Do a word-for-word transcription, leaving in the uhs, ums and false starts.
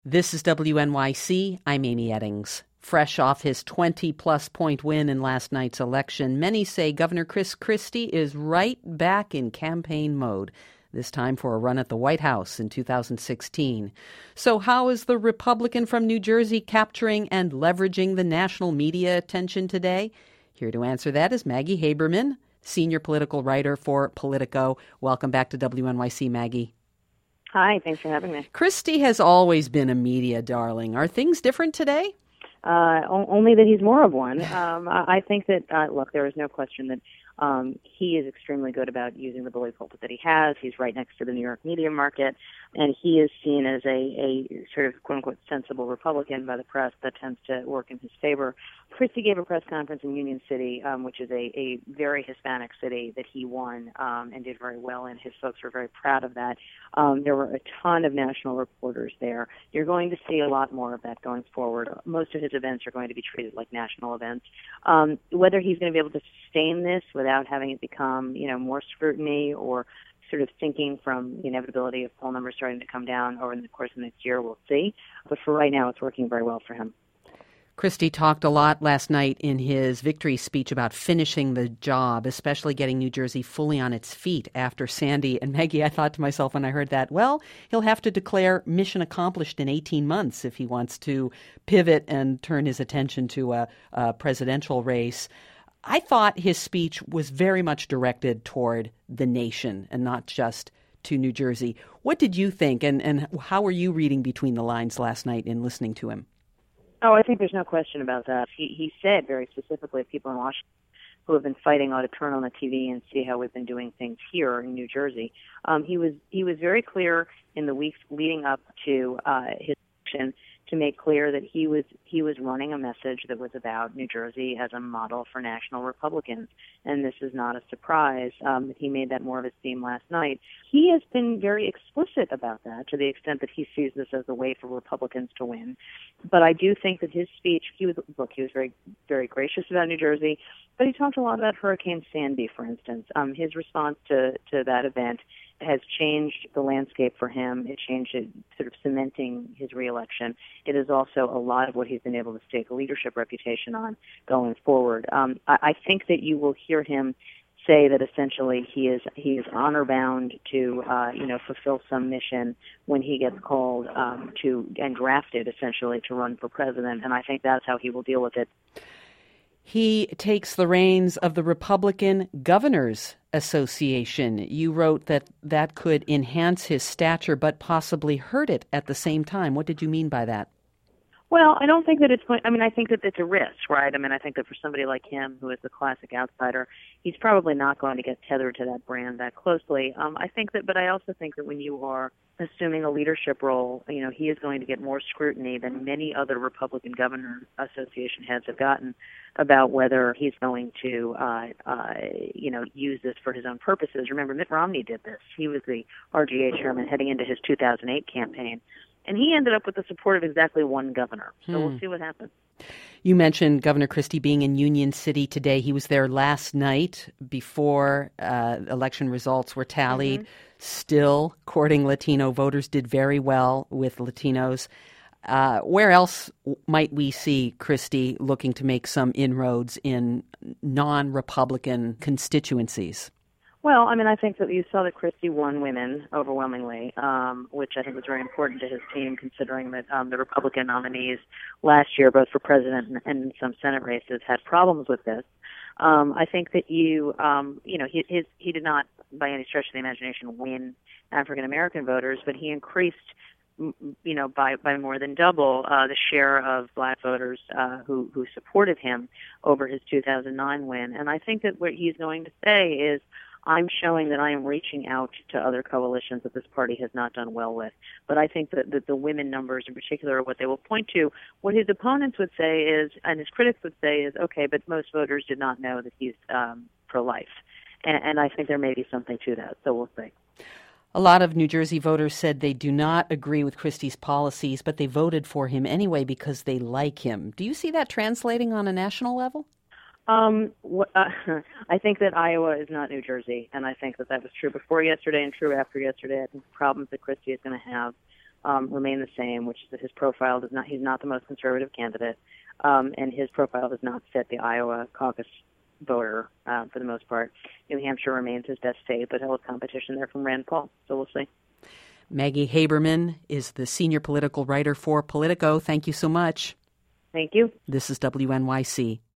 This is W N Y C. I'm Amy Eddings. Fresh off his twenty-plus point win in last night's election, many say Governor Chris Christie is right back in campaign mode, this time for a run at the White House in two thousand sixteen. So how is the Republican from New Jersey capturing and leveraging the national media attention today? Here to answer that is Maggie Haberman, senior political writer for Politico. Welcome back to W N Y C, Maggie. Hi, thanks for having me. Christie has always been a media darling. Are things different today? Uh, only that he's more of one. Um, I think that, uh, look, there is no question that um, he is extremely good about using the bully pulpit that he has. He's right next to the New York media market, and he is seen as a, a sort of quote-unquote sensible Republican by the press that tends to work in his favor. Christie gave a press conference in Union City, um, which is a, a very Hispanic city that he won um, and did very well in. His folks were very proud of that. Um, there were a ton of national reporters there. You're going to see a lot more of that going forward. Most of his events are going to be treated like national events. Um, whether he's going to be able to sustain this without having it become, you know, more scrutiny or sort of thinking from the inevitability of poll numbers starting to come down over the course of next year, we'll see. But for right now, it's working very well for him. Christie talked a lot last night in his victory speech about finishing the job, especially getting New Jersey fully on its feet after Sandy. And Maggie, I thought to myself when I heard that, well, he'll have to declare mission accomplished in eighteen months if he wants to pivot and turn his attention to a, a presidential race. I thought his speech was very much directed toward the nation and not just to New Jersey. What did you think, and, and how were you reading between the lines last night in listening to him? Oh, I think there's no question about that. He he said very specifically, people in Washington who have been fighting ought to turn on the T V and see how we've been doing things here in New Jersey. Um, he was he was very clear in the weeks leading up to uh, his election to make clear that he was he was running a message that was about New Jersey as a model for national Republicans, and this is not a surprise. Um, he made that more of his theme last night. He has been very explicit about that to the extent that he sees this as a way for Republicans to win. But I do think that his speech, he was look, he was very very gracious about New Jersey, but he talked a lot about Hurricane Sandy, for instance. Um, his response to to that event has changed the landscape for him. It changed it, sort of cementing his reelection. It is also a lot of what he's been able to stake a leadership reputation on going forward. Um, I, I think that you will hear him say that essentially he is he is honor bound to uh, you know fulfill some mission when he gets called um, to and drafted essentially to run for president, and I think that's how he will deal with it. He takes the reins of the Republican Governors Association. You wrote that that could enhance his stature but possibly hurt it at the same time. What did you mean by that? Well, I don't think that it's going, I mean, I think that it's a risk, right? I mean, I think that for somebody like him, who is the classic outsider, he's probably not going to get tethered to that brand that closely. Um, I think that, but I also think that when you are assuming a leadership role, you know, he is going to get more scrutiny than many other Republican Governor Association heads have gotten about whether he's going to, uh, uh, you know, use this for his own purposes. Remember, Mitt Romney did this. He was the R G A chairman heading into his two thousand eight campaign. And he ended up with the support of exactly one governor. So hmm. we'll see what happens. You mentioned Governor Christie being in Union City today. He was there last night before uh, election results were tallied. Mm-hmm. Still courting Latino voters, did very well with Latinos. Uh, where else might we see Christie looking to make some inroads in non-Republican constituencies? Well, I mean, I think that you saw that Christie won women overwhelmingly, um, which I think was very important to his team, considering that um, the Republican nominees last year, both for president and, and some Senate races, had problems with this. Um, I think that you, um, you know, he, his, he did not, by any stretch of the imagination, win African American voters, but he increased, you know, by by more than double uh, the share of black voters uh, who who supported him over his two thousand nine win. And I think that what he's going to say is, I'm showing that I am reaching out to other coalitions that this party has not done well with. But I think that, that the women numbers in particular are what they will point to. What his opponents would say is, and his critics would say is, okay, but most voters did not know that he's um, pro-life. And, and I think there may be something to that, so we'll see. A lot of New Jersey voters said they do not agree with Christie's policies, but they voted for him anyway because they like him. Do you see that translating on a national level? Um, uh, I think that Iowa is not New Jersey, and I think that that was true before yesterday and true after yesterday. I think the problems that Christie is going to have um, remain the same, which is that his profile does not, he's not the most conservative candidate, um, and his profile does not fit the Iowa caucus voter uh, for the most part. New Hampshire remains his best state, but he'll have competition there from Rand Paul, so we'll see. Maggie Haberman is the senior political writer for Politico. Thank you so much. Thank you. This is W N Y C.